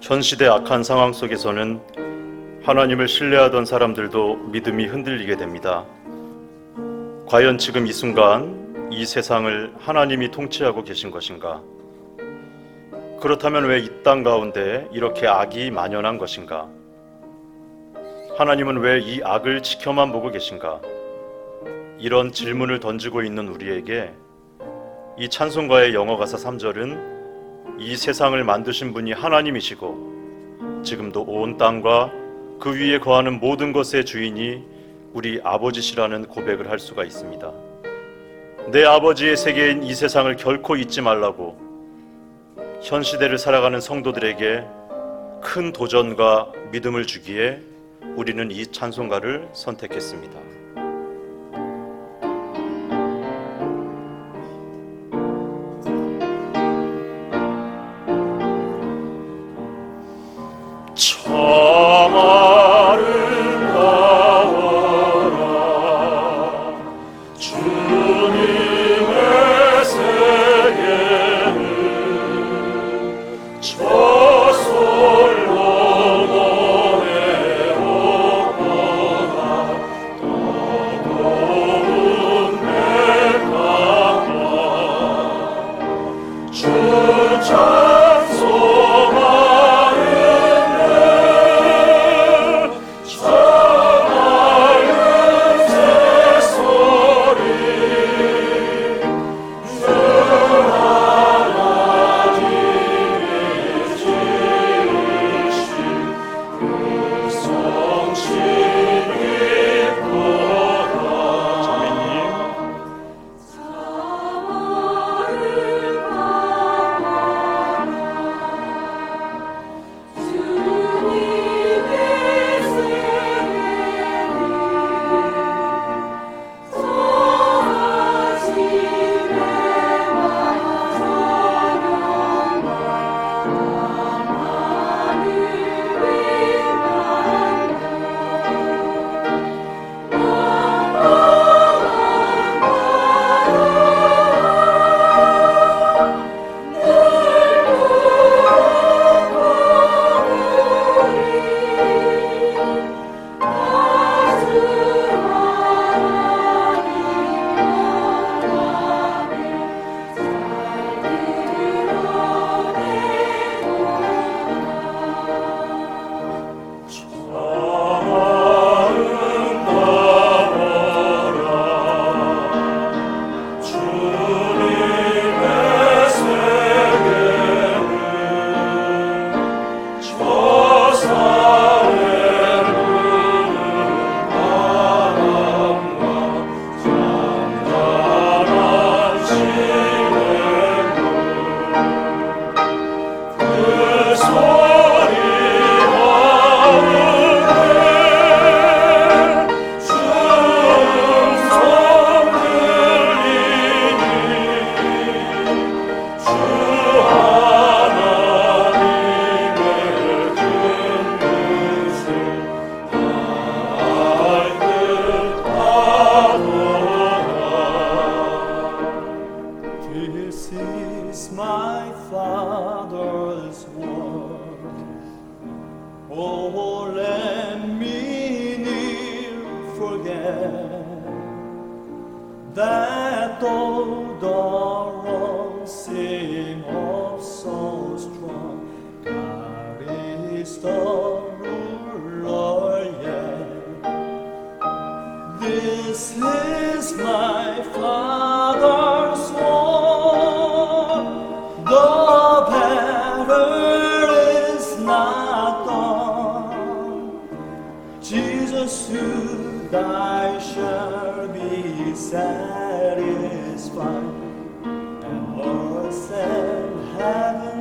현 시대 악한 상황 속에서는 하나님을 신뢰하던 사람들도 믿음이 흔들리게 됩니다. 과연 지금 이 순간 이 세상을 하나님이 통치하고 계신 것인가? 그렇다면 왜 이 땅 가운데 이렇게 악이 만연한 것인가? 하나님은 왜 이 악을 지켜만 보고 계신가? 이런 질문을 던지고 있는 우리에게 이 찬송가의 영어 가사 3절은 이 세상을 만드신 분이 하나님이시고 지금도 온 땅과 그 위에 거하는 모든 것의 주인이 우리 아버지시라는 고백을 할 수가 있습니다. 내 아버지의 세계인 이 세상을 결코 잊지 말라고 현 시대를 살아가는 성도들에게 큰 도전과 믿음을 주기에 우리는 이 찬송가를 선택했습니다. Satisfied and earth and heaven